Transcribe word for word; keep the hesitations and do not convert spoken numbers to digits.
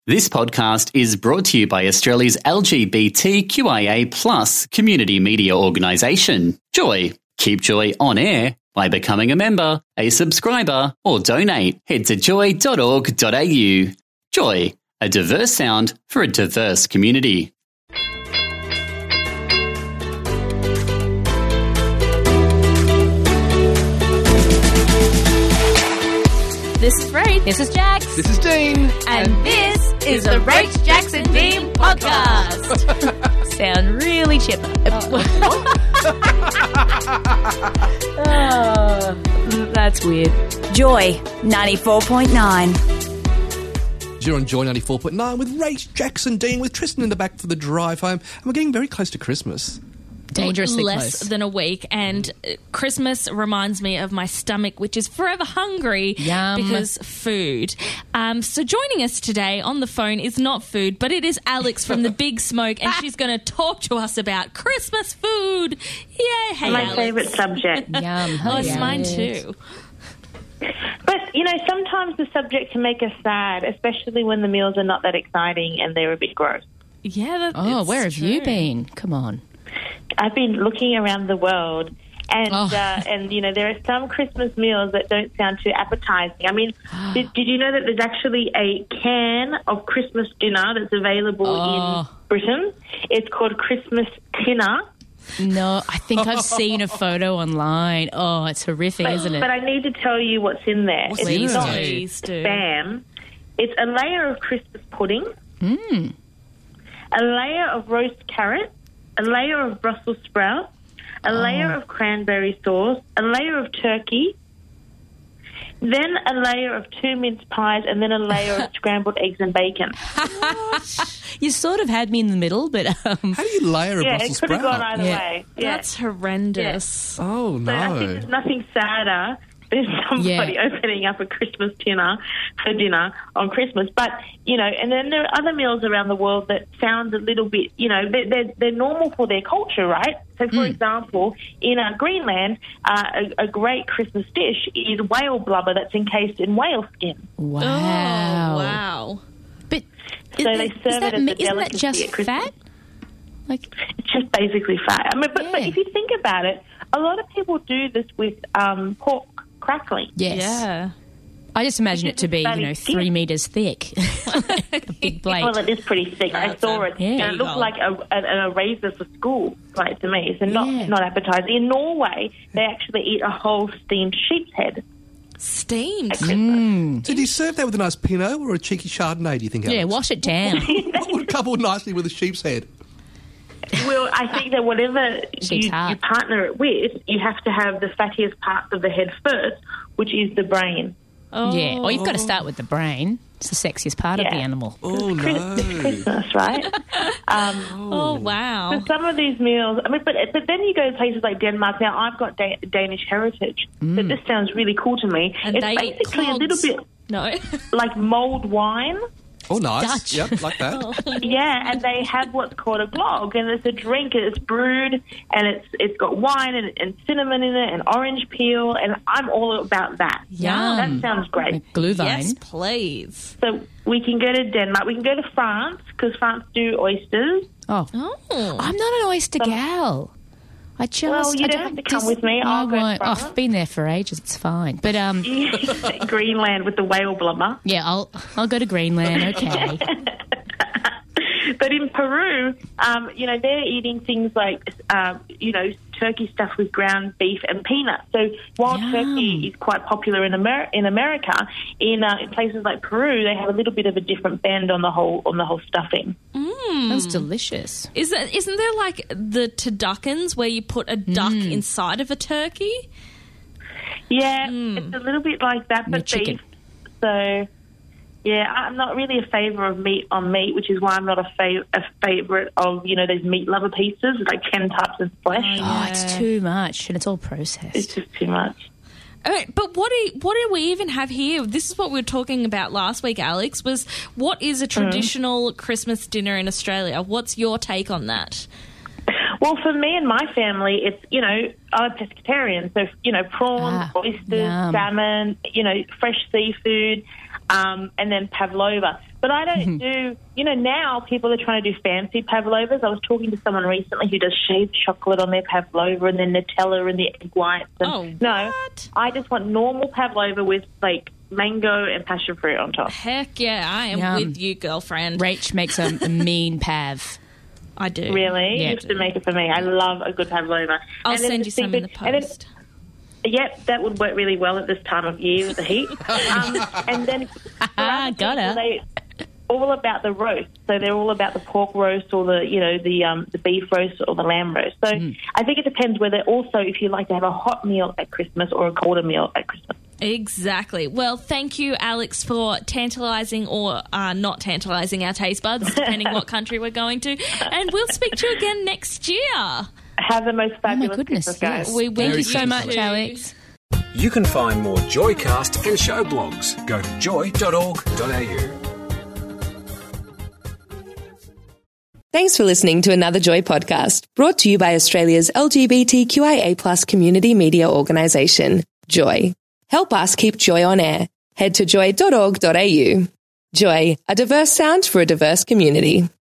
This podcast is brought to you by Australia's L G B T Q I A plus community media organisation, Joy. Keep Joy on air by becoming a member, a subscriber, or donate. Head to joy dot org dot a u. Joy, a diverse sound for a diverse community. This is Rach. This is Jax. This is Dean. And, and this is the Rach, Jax and Dean podcast. Sound really chipper. Oh, that's weird. Joy ninety-four point nine. You're on Joy ninety-four point nine with Rach, Jax and Dean, with Tristan in the back for the drive home. And we're getting very close to Christmas. Dangerously less close. than a week, and Christmas reminds me of my stomach, which is forever hungry. Yum. Because food. Um, so joining us today on the phone is not food, but it is Alex from the Big Smoke, and she's going to talk to us about Christmas food. Yeah, hey, my Alex. favourite subject. Yum. Oh, it's yeah, mine it too. But, you know, sometimes the subject can make us sad, especially when the meals are not that exciting and they're a bit gross. Yeah, that, Oh, it's where have true. you been? Come on. I've been looking around the world, and Oh. uh, and you know there are some Christmas meals that don't sound too appetizing. I mean, did, did you know that there's actually a can of Christmas dinner that's available Oh. in Britain? It's called Christmas Tinner. No, I think I've seen a photo online. Oh, it's horrific, But, isn't it? but I need to tell you what's in there. What's it's in Please there? not do. Please do. spam. It's a layer of Christmas pudding, Mm. a layer of roast carrot, a layer of Brussels sprouts, a layer of cranberry sauce, a layer of turkey, then a layer of two mince pies, and then a layer of scrambled eggs and bacon. You sort of had me in the middle, but um, How do you layer a Yeah, Brussels it could have sprout? gone either Yeah. way. Yeah. That's horrendous. Oh, So I think no. there's nothing sadder than somebody Yeah. opening up a Christmas dinner for dinner on Christmas. But, you know, and then there are other meals around the world that sound a little bit, you know, they're, they're, they're normal for their culture, right? So, for example, in uh, Greenland, uh, a, a great Christmas dish is whale blubber that's encased in whale skin. wow. Oh, wow. But So is, they is serve that, it as me- a isn't that delicacy just at Christmas. fat? Like, It's just basically fat. I mean, but, but Yeah. if you think about it, a lot of people do this with um, pork crackling. yes. Yeah. I just imagine it to be, you Fatty know, skin. three metres thick. A big plate. Well, it is pretty thick. I That's saw a it. Yeah. And it looked like a, a, an eraser for school plate to me. So not Yeah. not appetizing. In Norway, they actually eat a whole steamed sheep's head. Steamed. at Christmas. Mm. So do you serve that with a nice Pinot or a cheeky Chardonnay, do you think, Yeah, Alex? wash it down. What would couple nicely with a sheep's head? Well, I think that whatever Sheep's you, heart. you partner it with, you have to have the fattiest parts of the head first, which is the brain. Oh. Yeah. Or you've got to start with the brain. It's the sexiest part of Yeah. the animal. Oh, Chris- no. It's Christmas, right? um, Oh, wow. So some of these meals, I mean, but, but then you go to places like Denmark. Now, I've got da- Danish heritage, so this sounds really cool to me. And it's they eat basically a little clogs. bit No. like mulled wine. Oh, nice. Dutch. Yep, like that. Yeah, and they have what's called a glog, and it's a drink, and it's brewed, and it's it's got wine and, and cinnamon in it, and orange peel, and I'm all about that. Yum. That sounds great. Like Glühwein. Yes, please. So we can go to Denmark. We can go to France, because France do oysters. Oh. Oh. I'm not an oyster gal. I just. Well, you I don't have to come just- with me. I'll I go to won't. Oh, France. I've been there for ages. It's fine. But um, Greenland with the whale blubber. yeah, I'll I'll go to Greenland. Okay. But in Peru, um, you know, they're eating things like, um, you know, turkey stuffed with ground beef and peanuts. So while Yum. turkey is quite popular in, Amer- in America, in, uh, in places like Peru, they have a little bit of a different bend on the whole on the whole stuffing. Sounds delicious. Is that, isn't there like the turduckens where you put a duck Mm. inside of a turkey? Yeah, it's a little bit like that, No but chicken. beef. So, yeah, I'm not really a favour of meat on meat, which is why I'm not a, fav- a favourite of, you know, those meat lover pizzas, like ten types of flesh. Oh, it's too much, and it's all It's processed. just too much. All right, but what do what do we even have here? This is what we were talking about last week, Alex. Was what is a traditional Christmas dinner in Australia? What's your take on that? Well, for me and my family, it's, you know, I'm a pescatarian. So, you know, prawns, Ah, oysters, yum. salmon, you know, fresh seafood, um, and then pavlova. But I don't do, you know, now people are trying to do fancy pavlovas. I was talking to someone recently who does shaved chocolate on their pavlova and then Nutella and the egg whites. And Oh, no, what? I just want normal pavlova with, like, mango and passion fruit on top. Heck yeah, I am Yum. with you, girlfriend. Rach makes a, a mean pav. I do. Really? Yeah. You have to make it for me. I love a good pavlova. I'll And then send the you some in the seafood- and then- post. Yep, that would work really well at this time of year with the heat. um, and then for Ah, other got people, her. they all about the roast. So they're all about the pork roast or the you know the um, the beef roast or the lamb roast. So Mm. I think it depends whether also if you like to have a hot meal at Christmas or a colder meal at Christmas. Exactly. Well, thank you, Alex, for tantalising or uh, not tantalising our taste buds, depending what country we're going to. And we'll speak to you again next year. Have the most Oh my fabulous goodness, Christmas, guys. yes. We will. Thank you Very so good. much, Alex. You can find more Joycast and show blogs. Go to joy dot org dot a u. Thanks for listening to another Joy podcast, brought to you by Australia's L G B T Q I A plus community media organisation, Joy. Help us keep Joy on air. Head to joy dot org dot a u. Joy, a diverse sound for a diverse community.